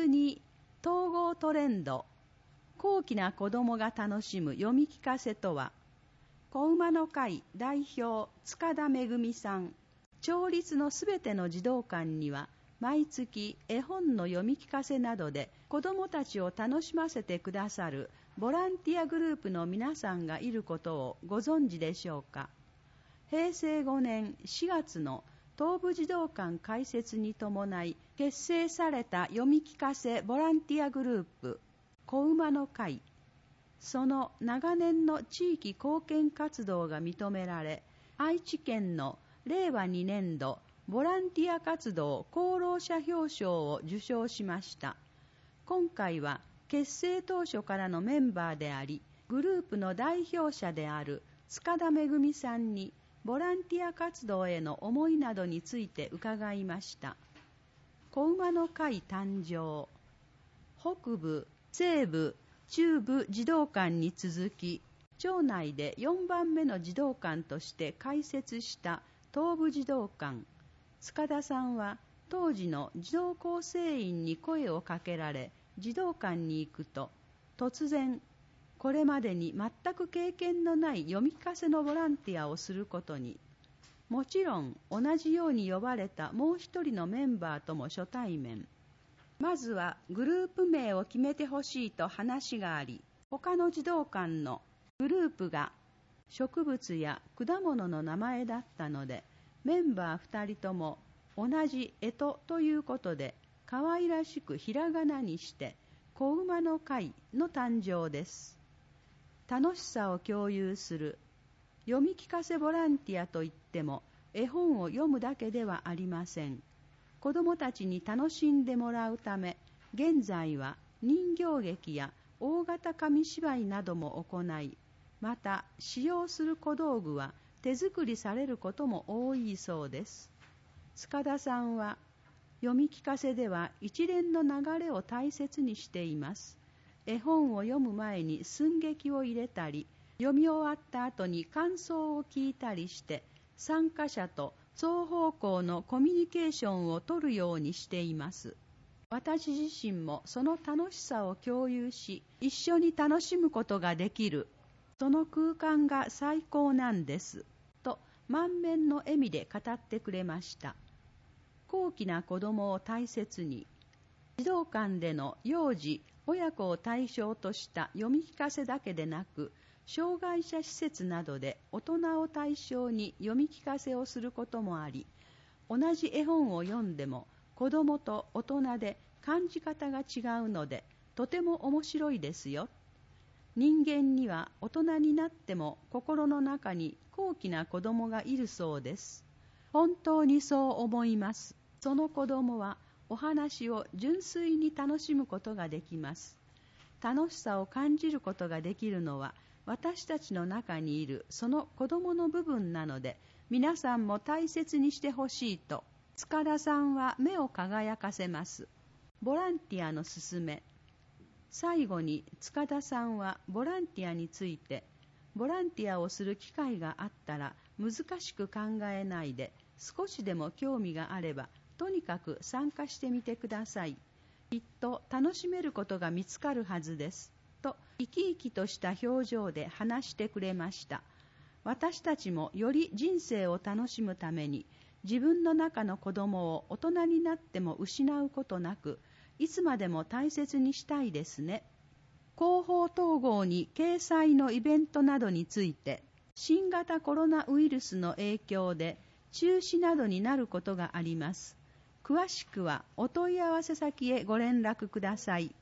に統合トレンド、高貴な子供が楽しむ読み聞かせとは、子馬の会代表塚田めぐみさん。町立のすべての児童館には毎月絵本の読み聞かせなどで子供たちを楽しませてくださるボランティアグループの皆さんがいることをご存知でしょうか。平成5年4月の東部児童館開設に伴い結成された読み聞かせボランティアグループ子馬の会。その長年の地域貢献活動が認められ、愛知県の令和2年度ボランティア活動功労者表彰を受賞しました。今回は結成当初からのメンバーであり、グループの代表者である塚田めぐみさんにボランティア活動への思いなどについて伺いました。子馬の会誕生。北部、西部、中部児童館に続き、町内で4番目の児童館として開設した東部児童館。塚田さんは当時の児童構成員に声をかけられ児童館に行くと、突然これまでに全く経験のない読み聞かせのボランティアをすることに、もちろん同じように呼ばれたもう一人のメンバーとも初対面。まずはグループ名を決めてほしいと話があり、他の児童館のグループが植物や果物の名前だったので、メンバー2人とも同じ干支ということで可愛らしくひらがなにして子馬の会の誕生です。楽しさを共有する読み聞かせボランティアといっても絵本を読むだけではありません。子どもたちに楽しんでもらうため、現在は人形劇や大型紙芝居なども行い、また使用する小道具は手作りされることも多いそうです。塚田さんは読み聞かせでは一連の流れを大切にしています。絵本を読む前に寸劇を入れたり、読み終わった後に感想を聞いたりして、参加者と双方向のコミュニケーションを取るようにしています。私自身もその楽しさを共有し、一緒に楽しむことができる。その空間が最高なんです。と満面の笑みで語ってくれました。高貴な子供を大切に、児童館での幼児、親子を対象とした読み聞かせだけでなく、障害者施設などで大人を対象に読み聞かせをすることもあり、同じ絵本を読んでも子供と大人で感じ方が違うので、とても面白いですよ。人間には大人になっても心の中に高貴な子供がいるそうです。本当にそう思います。その子供はお話を純粋に楽しむことができます。楽しさを感じることができるのは私たちの中にいるその子供の部分なので、皆さんも大切にしてほしいと塚田さんは目を輝かせます。ボランティアのすすめ。最後に塚田さんはボランティアについて、ボランティアをする機会があったら難しく考えないで、少しでも興味があればとにかく参加してみてください。きっと楽しめることが見つかるはずです。と生き生きとした表情で話してくれました。私たちもより人生を楽しむために、自分の中の子供を大人になっても失うことなく、いつまでも大切にしたいですね。広報統合に掲載のイベントなどについて、新型コロナウイルスの影響で中止などになることがあります。詳しくはお問い合わせ先へご連絡ください。